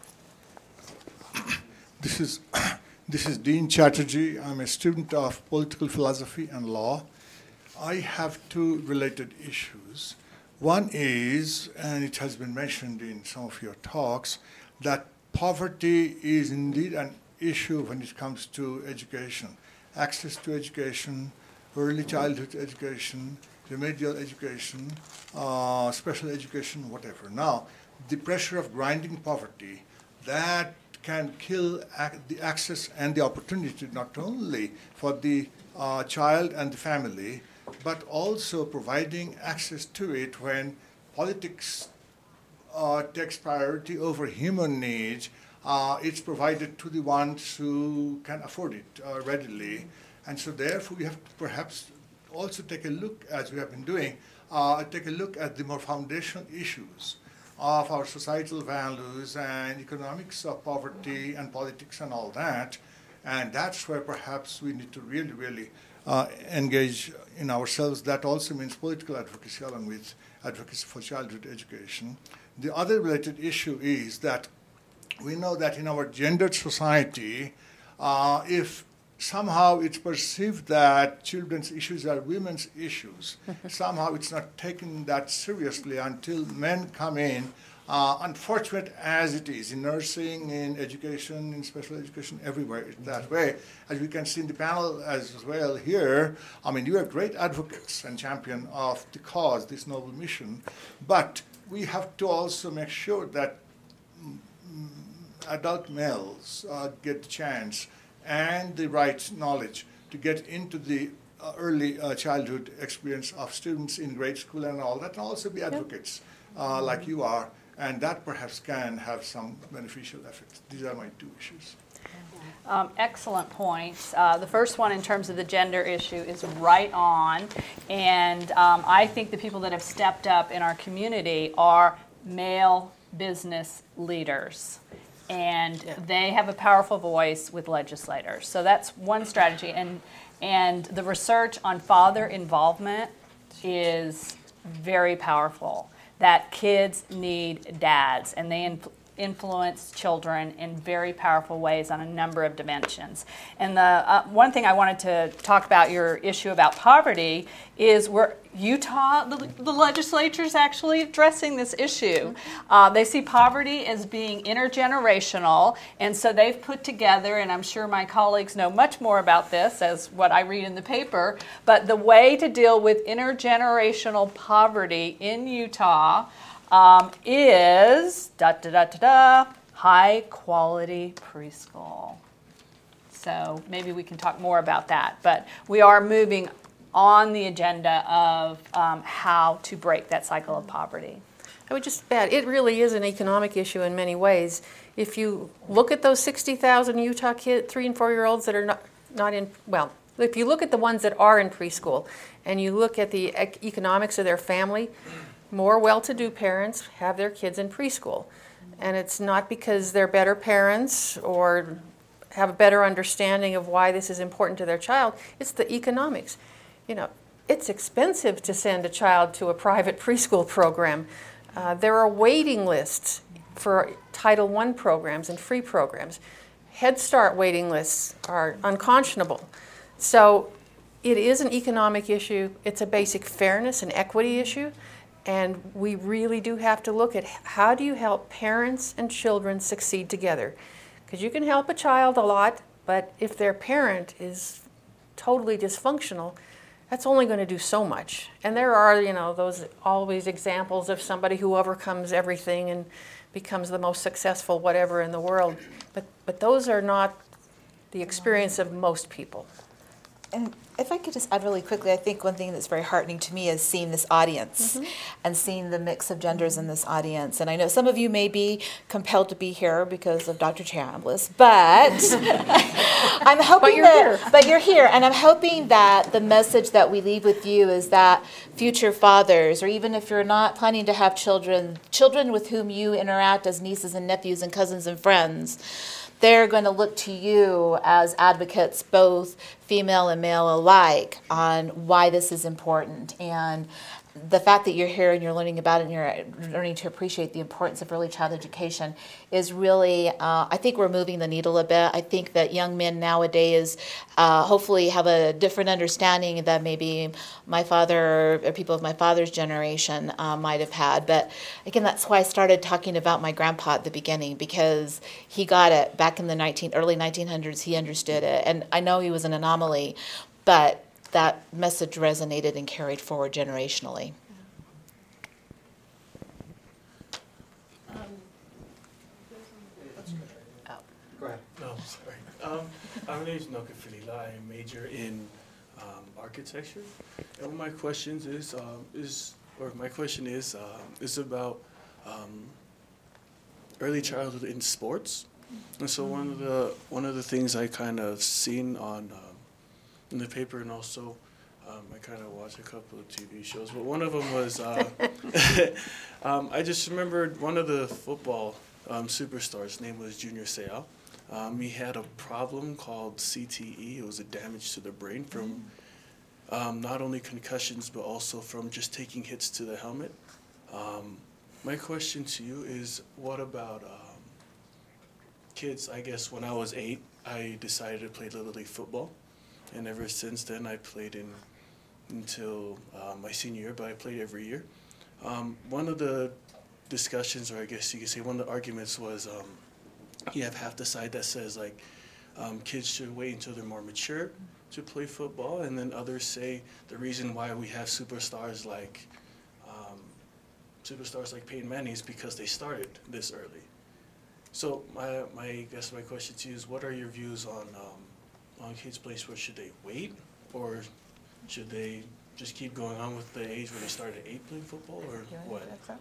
This is Dean Chatterjee. I'm a student of political philosophy and law. I have two related issues. One is, and it has been mentioned in some of your talks, that poverty is indeed an issue when it comes to education. Access to education, early childhood education, remedial education, special education, whatever. Now, the pressure of grinding poverty, that can kill the access and the opportunity not only for the child and the family, but also providing access to it when politics takes priority over human needs. It's provided to the ones who can afford it readily. And so therefore we have to perhaps also take a look, as we have been doing, take a look at the more foundational issues of our societal values and economics of poverty and politics and all that. And that's where perhaps we need to really, really engage in ourselves. That also means political advocacy along with advocacy for childhood education. The other related issue is that we know that in our gendered society, if somehow it's perceived that children's issues are women's issues, somehow it's not taken that seriously until men come in. Unfortunate as it is, in nursing, in education, in special education, everywhere it's that way. As we can see in the panel as well here, you are great advocates and champion of the cause, this noble mission, but we have to also make sure that adult males get the chance and the right knowledge to get into the early childhood experience of students in grade school and all that, and also be advocates like you are, and that perhaps can have some beneficial effects. These are my two issues. Excellent points. The first one in terms of the gender issue is right on, and I think the people that have stepped up in our community are male business leaders, and they have a powerful voice with legislators. So that's one strategy, and the research on father involvement is very powerful, that kids need dads, and they influence children in very powerful ways on a number of dimensions. And the one thing I wanted to talk about, your issue about poverty, is where Utah, the legislature is actually addressing this issue. They see poverty as being intergenerational, and so they've put together, and I'm sure my colleagues know much more about this as what I read in the paper, but the way to deal with intergenerational poverty in Utah is high quality preschool. So maybe we can talk more about that, but we are moving on the agenda of how to break that cycle of poverty. I would just add, it really is an economic issue in many ways. If you look at those 60,000 Utah 3 and 4 year olds that are not in, well, if you look at the ones that are in preschool and you look at the economics of their family, more well-to-do parents have their kids in preschool. And it's not because they're better parents or have a better understanding of why this is important to their child. It's the economics. You know, it's expensive to send a child to a private preschool program. There are waiting lists for Title I programs and free programs. Head Start waiting lists are unconscionable. So it is an economic issue. It's a basic fairness and equity issue. And we really do have to look at how do you help parents and children succeed together. Because you can help a child a lot, but if their parent is totally dysfunctional, that's only going to do so much. And there are, you know, those always examples of somebody who overcomes everything and becomes the most successful whatever in the world. But those are not the experience of most people. And if I could just add really quickly, I think one thing that's very heartening to me is seeing this audience and seeing the mix of genders in this audience. And I know some of you may be compelled to be here because of Dr. Chambliss, but I'm hoping but you're here, and I'm hoping that the message that we leave with you is that future fathers, or even if you're not planning to have children, children with whom you interact as nieces and nephews and cousins and friends, they're going to look to you as advocates, both female and male alike, on why this is important. And the fact that you're here and you're learning about it and you're learning to appreciate the importance of early child education is really, I think we're moving the needle a bit. I think that young men nowadays hopefully have a different understanding that maybe my father or people of my father's generation might have had. But again, that's why I started talking about my grandpa at the beginning, because he got it back in the early 1900s. He understood it. And I know he was an anomaly, but that message resonated and carried forward generationally. Go ahead. No, sorry. My name is Noka Filila. I major in architecture, and my question is about early childhood in sports. And so one of the things I kind of seen on in the paper, and also I kind of watched a couple of TV shows, but one of them was I just remembered one of the football superstars. His name was Junior Seau. He had a problem called CTE. It was a damage to the brain from not only concussions but also from just taking hits to the helmet. My question to you is, what about kids? I guess when I was 8, I decided to play Little League football. And ever since then, I played until my senior year, but I played every year. One of the discussions, or I guess you could say one of the arguments was you have half the side that says, like, kids should wait until they're more mature to play football, and then others say the reason why we have superstars like Peyton Manning is because they started this early. So I guess my question to you is, what are your views on kids play sports? Should they wait, or should they just keep going on with the age where they start at 8 playing football, or what?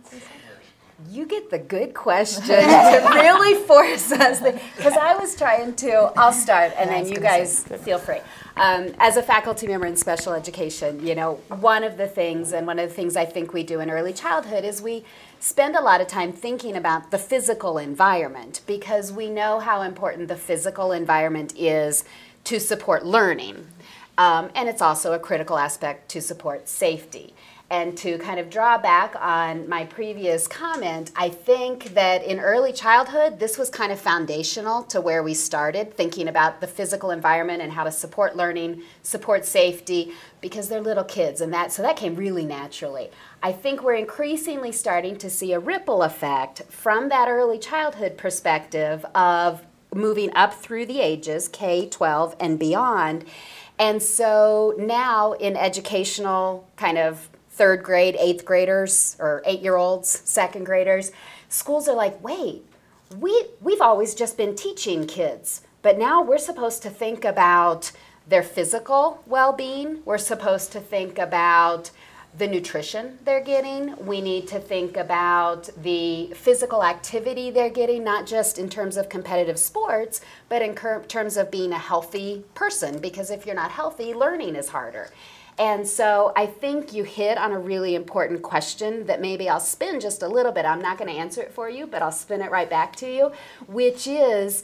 You get the good question to really force us, because I was trying to, I'll start, and then you guys feel free. As a faculty member in special education, one of the things I think we do in early childhood is we spend a lot of time thinking about the physical environment, because we know how important the physical environment is to support learning. And it's also a critical aspect to support safety. And to kind of draw back on my previous comment, I think that in early childhood, this was kind of foundational to where we started, thinking about the physical environment and how to support learning, support safety, because they're little kids, and so that came really naturally. I think we're increasingly starting to see a ripple effect from that early childhood perspective of moving up through the ages, K-12 and beyond. And so now in educational kind of 3rd grade, 8th graders, or 8-year-olds, 2nd graders, schools are like, wait, we've always just been teaching kids, but now we're supposed to think about their physical well-being. We're supposed to think about the nutrition they're getting. We need to think about the physical activity they're getting, not just in terms of competitive sports, but in terms of being a healthy person, because if you're not healthy, learning is harder. And so I think you hit on a really important question that maybe I'll spin just a little bit. I'm not going to answer it for you, but I'll spin it right back to you, which is,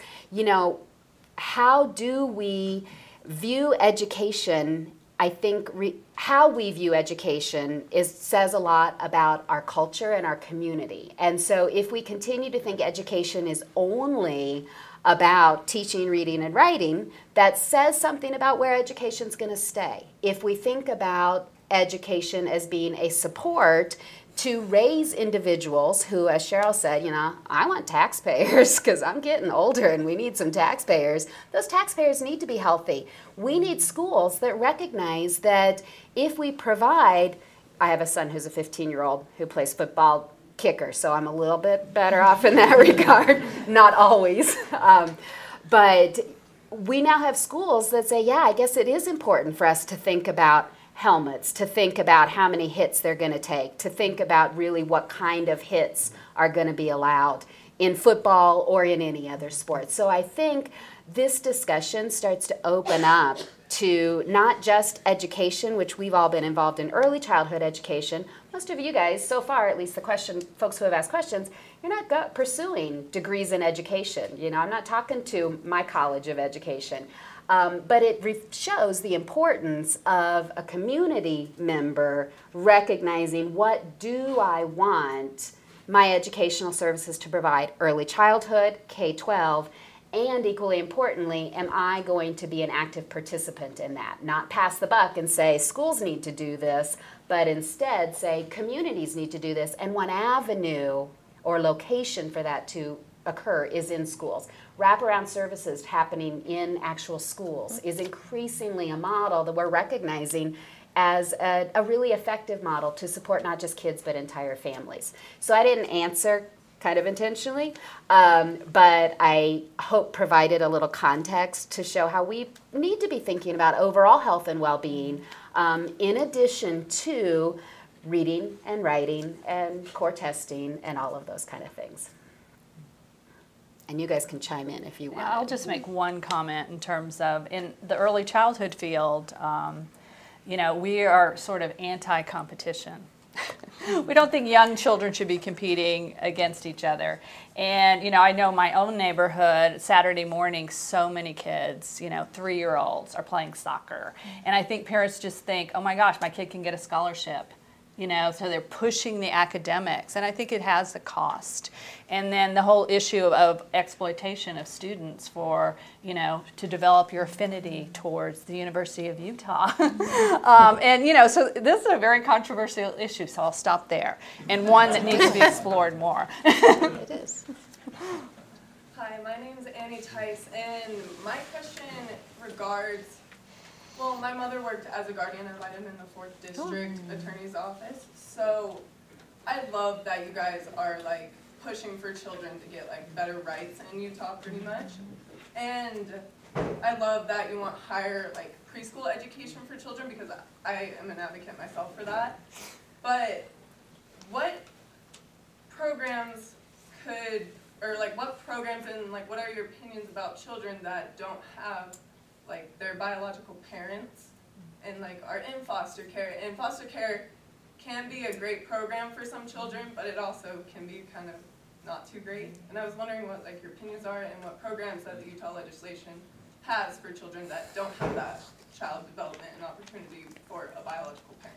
how do we view education? I think how we view education says a lot about our culture and our community. And so if we continue to think education is only about teaching, reading, and writing, that says something about where education's going to stay. If we think about education as being a support to raise individuals who, as Cheryl said, I want taxpayers because I'm getting older and we need some taxpayers. Those taxpayers need to be healthy. We need schools that recognize that if we provide, I have a son who's a 15-year-old who plays football, kicker, so I'm a little bit better off in that regard. Not always. But we now have schools that say, yeah, I guess it is important for us to think about helmets, to think about how many hits they're going to take, to think about really what kind of hits are going to be allowed in football or in any other sport. So I think this discussion starts to open up to not just education, which we've all been involved in early childhood education. Most of you guys, so far, at least folks who have asked questions, you're not pursuing degrees in education. I'm not talking to my college of education. But it shows the importance of a community member recognizing, what do I want my educational services to provide? Early childhood, K-12, and equally importantly, am I going to be an active participant in that? Not pass the buck and say schools need to do this, but instead say communities need to do this, and one avenue or location for that to occur is in schools. Wraparound services happening in actual schools is increasingly a model that we're recognizing as a really effective model to support not just kids but entire families. So I didn't answer kind of intentionally, but I hope provided a little context to show how we need to be thinking about overall health and well-being in addition to reading and writing and core testing and all of those kind of things. And you guys can chime in if you want. I'll just make one comment in terms of, in the early childhood field, we are sort of anti-competition. We don't think young children should be competing against each other. And, I know my own neighborhood, Saturday morning, so many kids, 3-year-olds are playing soccer. And I think parents just think, oh my gosh, my kid can get a scholarship. So they're pushing the academics, and I think it has a cost. And then the whole issue of exploitation of students for, to develop your affinity towards the University of Utah. So this is a very controversial issue, so I'll stop there, and one that needs to be explored more. It is. Hi, my name is Annie Tice, and my question regards, well, my mother worked as a guardian ad litem in the 4th District Attorney's Office, so I love that you guys are, pushing for children to get like better rights in Utah pretty much. And I love that you want higher like preschool education for children because I am an advocate myself for that. But what programs could, or like what programs and like what are your opinions about children that don't have like their biological parents and like are in foster care? And foster care can be a great program for some children, but it also can be kind of not too great. And I was wondering what like your opinions are and what programs that the Utah legislation has for children that don't have that child development and opportunity for a biological parent.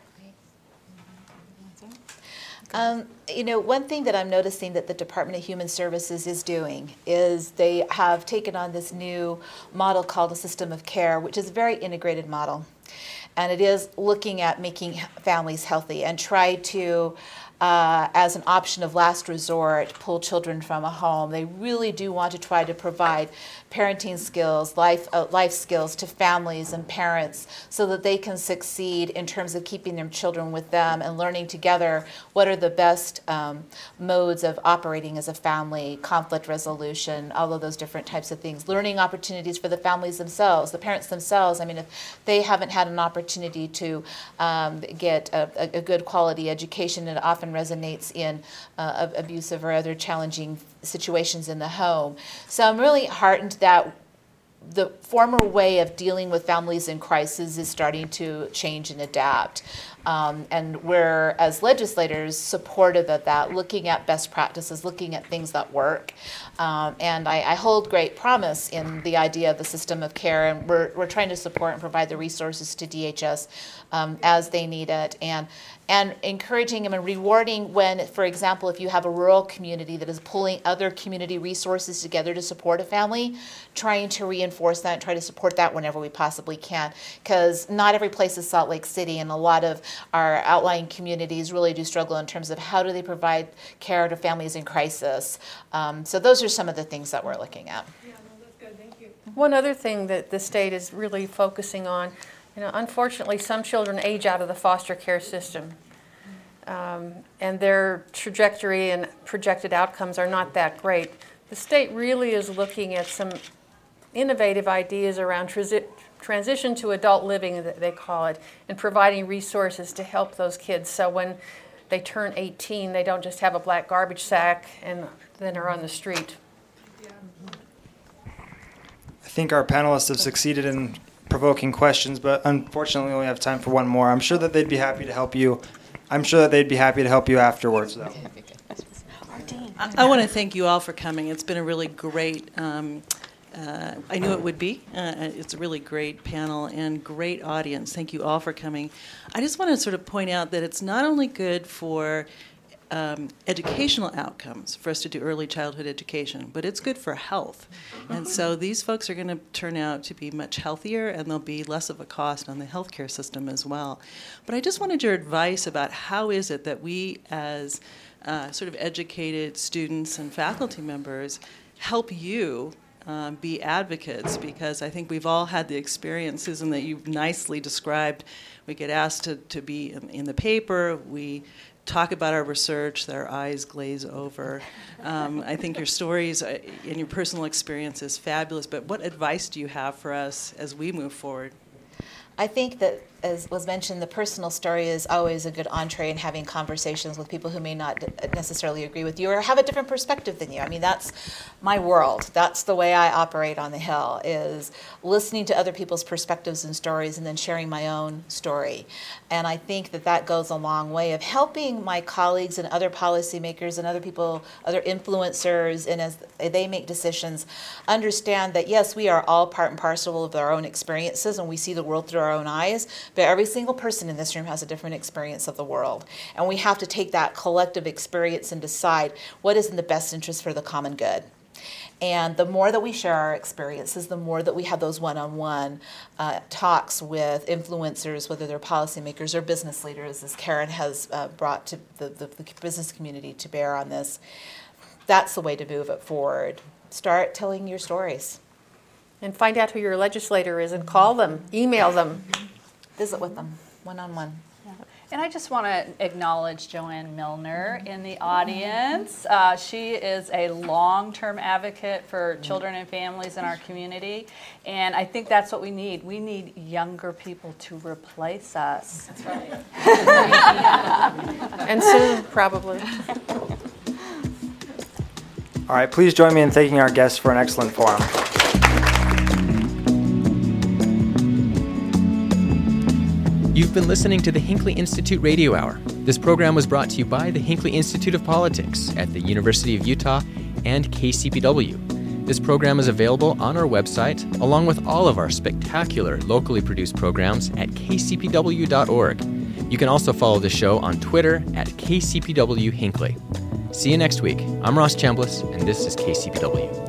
One thing that I'm noticing that the Department of Human Services is doing is they have taken on this new model called a system of care, which is a very integrated model. And it is looking at making families healthy and try to, as an option of last resort, pull children from a home. They really do want to try to provide parenting skills, life skills to families and parents so that they can succeed in terms of keeping their children with them and learning together what are the best modes of operating as a family, conflict resolution, all of those different types of things. Learning opportunities for the families themselves, the parents themselves. I mean, if they haven't had an opportunity to get a good quality education, it often resonates in abusive or other challenging situations in the home. So I'm really heartened that the former way of dealing with families in crisis is starting to change and adapt. And we're, as legislators, supportive of that, looking at best practices, looking at things that work. And I hold great promise in the idea of the system of care, and we're trying to support and provide the resources to DHS as they need it. And encouraging them and rewarding when, for example, if you have a rural community that is pulling other community resources together to support a family, trying to reinforce that and try to support that whenever we possibly can. Because not every place is Salt Lake City, and a lot of our outlying communities really do struggle in terms of how do they provide care to families in crisis. So those are some of the things that we're looking at. Yeah, no, that's good. Thank you. One other thing that the state is really focusing on, unfortunately, some children age out of the foster care system, and their trajectory and projected outcomes are not that great. The state really is looking at some innovative ideas around transition to adult living, that they call it, and providing resources to help those kids. So when they turn 18, they don't just have a black garbage sack and then are on the street. I think our panelists have succeeded in provoking questions, but unfortunately we only have time for one more. I'm sure that they'd be happy to help you. I'm sure that they'd be happy to help you afterwards, though. I want to thank you all for coming. It's been a really great, I knew it would be. It's a really great panel and great audience. Thank you all for coming. I just want to sort of point out that it's not only good for educational outcomes for us to do early childhood education, but it's good for health. And so these folks are going to turn out to be much healthier, and there'll be less of a cost on the healthcare system as well. But I just wanted your advice about how is it that we as sort of educated students and faculty members help you be advocates, because I think we've all had the experiences and that you've nicely described. We get asked to be in the paper, we talk about our research, their eyes glaze over. I think your stories and your personal experience is fabulous, but what advice do you have for us as we move forward? I think that, as was mentioned, the personal story is always a good entree in having conversations with people who may not necessarily agree with you or have a different perspective than you. I mean, that's my world. That's the way I operate on the Hill, is listening to other people's perspectives and stories and then sharing my own story. And I think that that goes a long way of helping my colleagues and other policymakers and other people, other influencers, and as they make decisions, understand that, yes, we are all part and parcel of our own experiences and we see the world through our own eyes, but every single person in this room has a different experience of the world. And we have to take that collective experience and decide what is in the best interest for the common good. And the more that we share our experiences, the more that we have those one-on-one talks with influencers, whether they're policymakers or business leaders, as Karen has brought to the business community to bear on this. That's the way to move it forward. Start telling your stories. And find out who your legislator is and call them, email them. Visit with them, one-on-one. Yeah. And I just want to acknowledge Joanne Milner in the audience. She is a long-term advocate for children and families in our community, and I think that's what we need. We need younger people to replace us. That's right. And soon, probably. All right, please join me in thanking our guests for an excellent forum. You've been listening to the Hinckley Institute Radio Hour. This program was brought to you by the Hinckley Institute of Politics at the University of Utah and KCPW. This program is available on our website, along with all of our spectacular locally produced programs at kcpw.org. You can also follow the show on Twitter at KCPW Hinckley. See you next week. I'm Ross Chambliss, and this is KCPW.